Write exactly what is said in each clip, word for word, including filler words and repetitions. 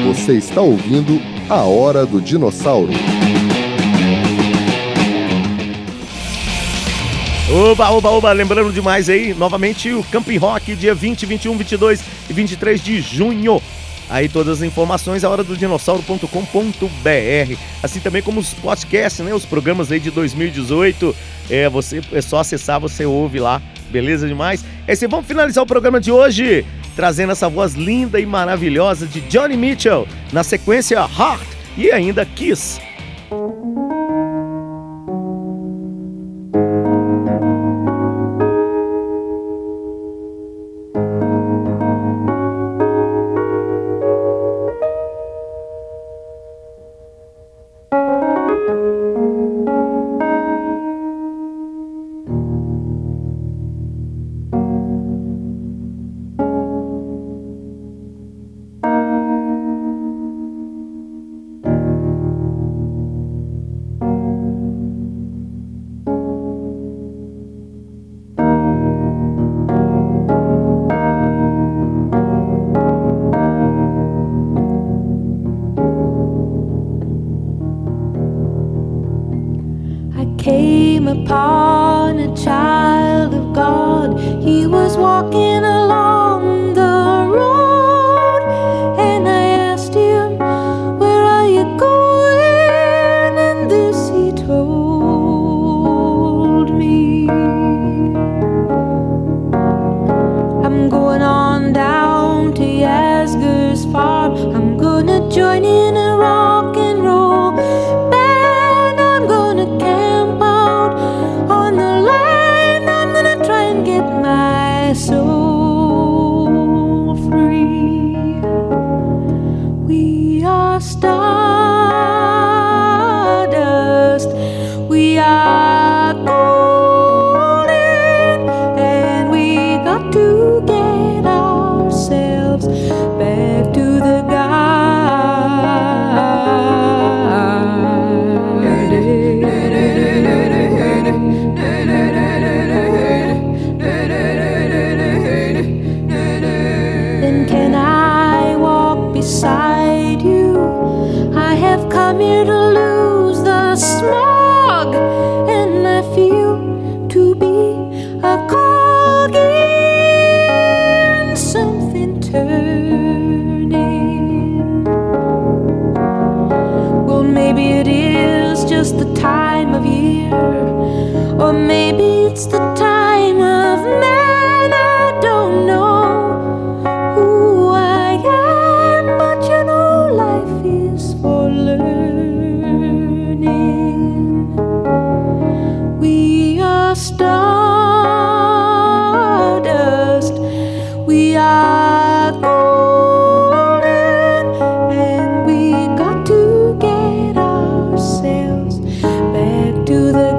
Você está ouvindo A Hora do Dinossauro. Oba, oba, oba, lembrando demais aí, novamente o Camping Rock, dia vinte, vinte e um, vinte e dois e vinte e três de junho. Aí todas as informações, a hora do dinossauro ponto com ponto b r. Assim também como os podcasts, né, os programas aí de dois mil e dezoito. É, você, é só acessar, você ouve lá, beleza demais? É assim, vamos finalizar o programa de hoje, trazendo essa voz linda e maravilhosa de Johnny Mitchell. Na sequência, Heart e ainda Kiss. Upon a child of God, he was walking along the road, and I asked him, where are you going? And this he told me, I'm going on down to Yasgur's farm, I'm gonna join in a rock and roll band, I'm gonna camp out on the land, I'm gonna try and get my soul free. We are stardust, we are golden, and we got to get ourselves back to the beside you. I have come here to lose the smog, and I feel to be a cog in something turning. Well, maybe it is just the time of year, or maybe it's the time of man, I don't know. For learning, we are stardust, we are golden, and we got to get ourselves back to the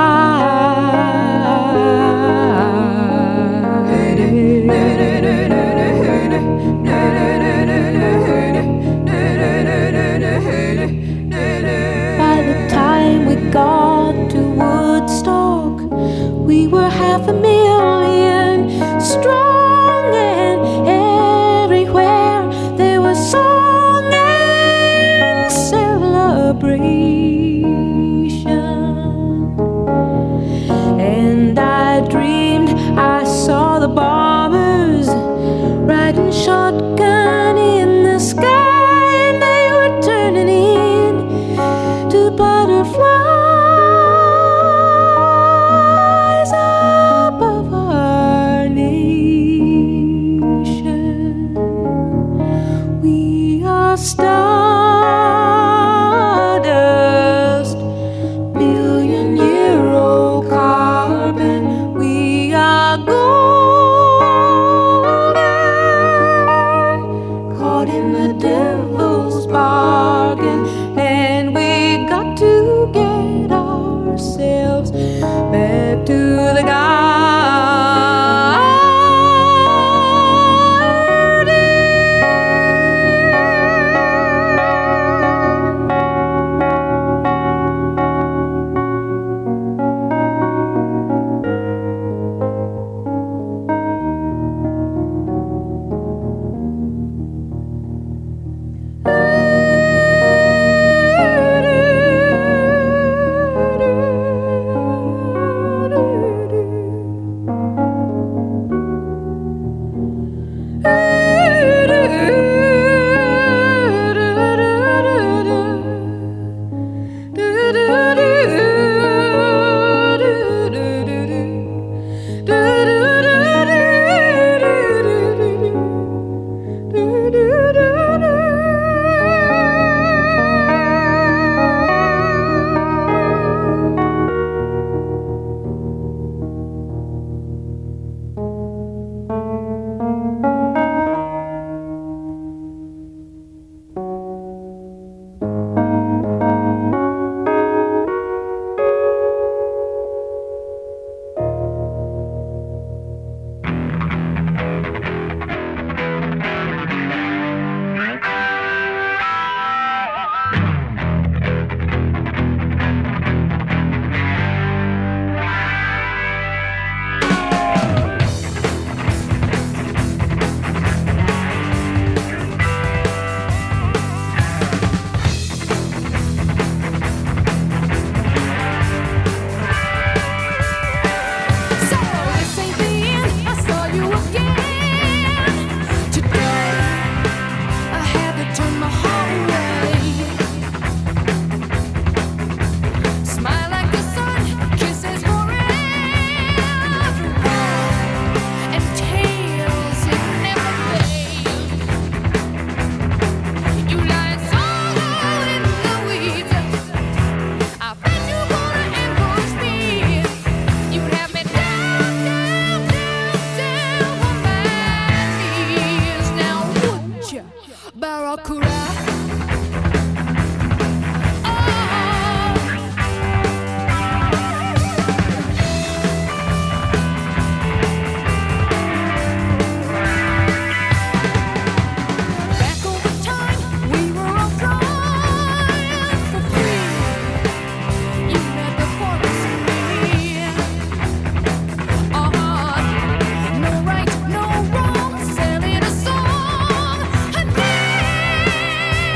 got to Woodstock, we were half a million strong, and everywhere there was song and celebration. And I dreamed I saw the bombers riding shotgun in the sky, and they were turning in to butterflies above our nation. We are stardust, billion year old carbon. We are golden, caught in the devil's bargain, and we got to get ourselves back to the garden. No right, no wrong, selling a song.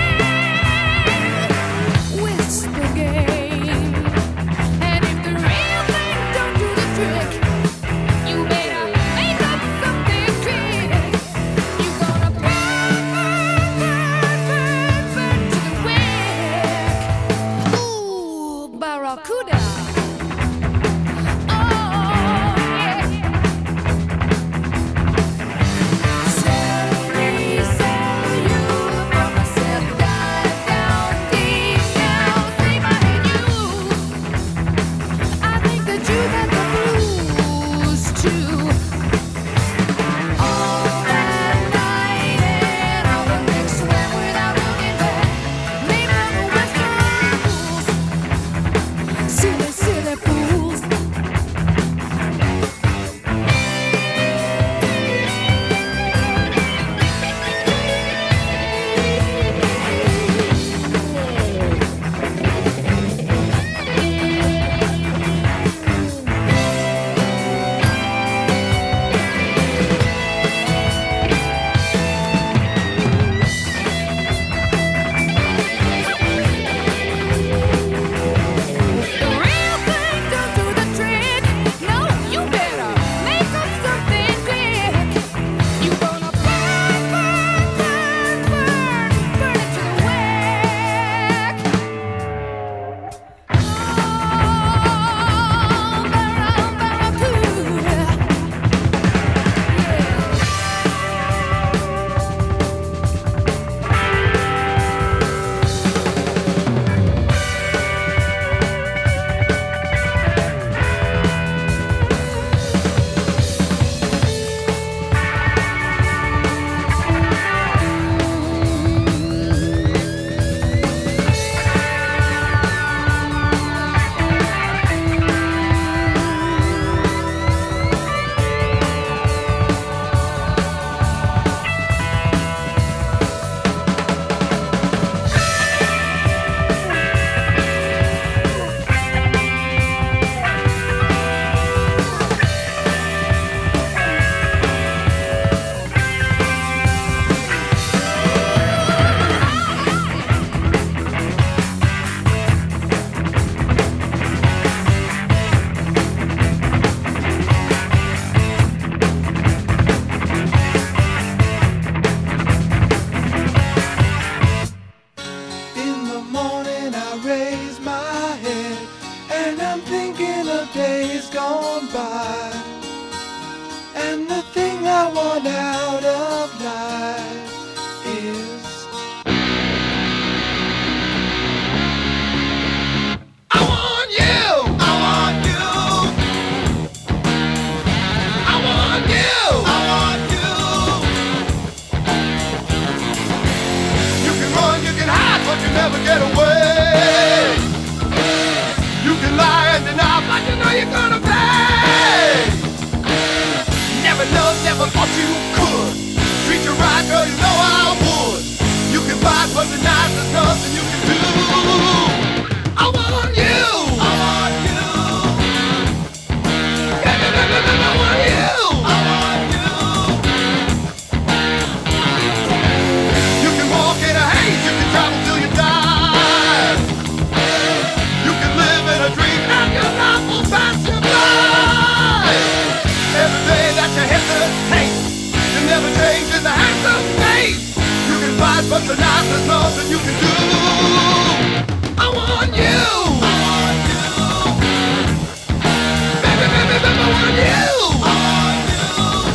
but tonight there's nothing you can do. I want you. I want you. Baby, baby, baby, I want you. I want you.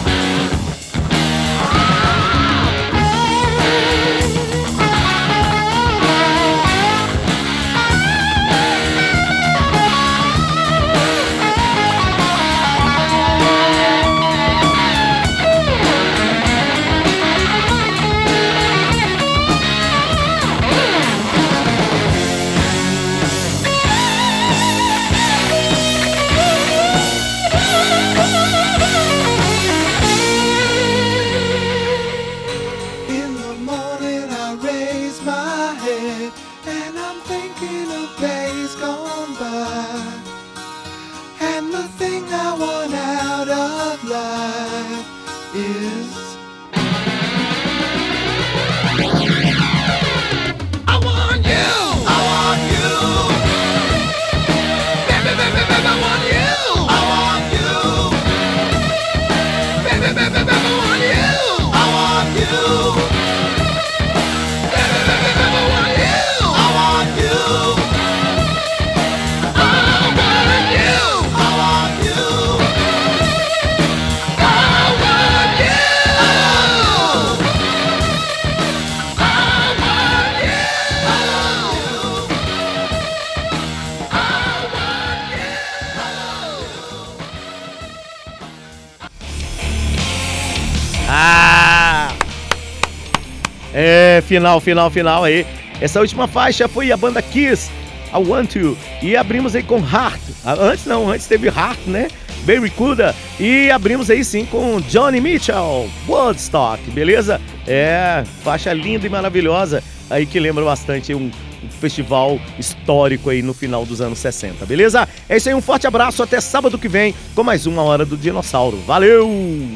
É, final, final, final aí. Essa última faixa foi a banda Kiss, I Want To. E abrimos aí com Heart. Antes não, antes teve Heart, né? Barracuda. E abrimos aí sim com Johnny Mitchell, Woodstock, beleza? É, faixa linda e maravilhosa. Aí que lembra bastante um, um festival histórico aí no final dos anos sessenta, beleza? É isso aí, um forte abraço, até sábado que vem com mais uma Hora do Dinossauro. Valeu!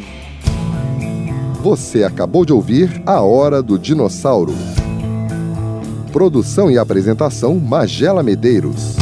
Você acabou de ouvir A Hora do Dinossauro. Produção e apresentação Magela Medeiros.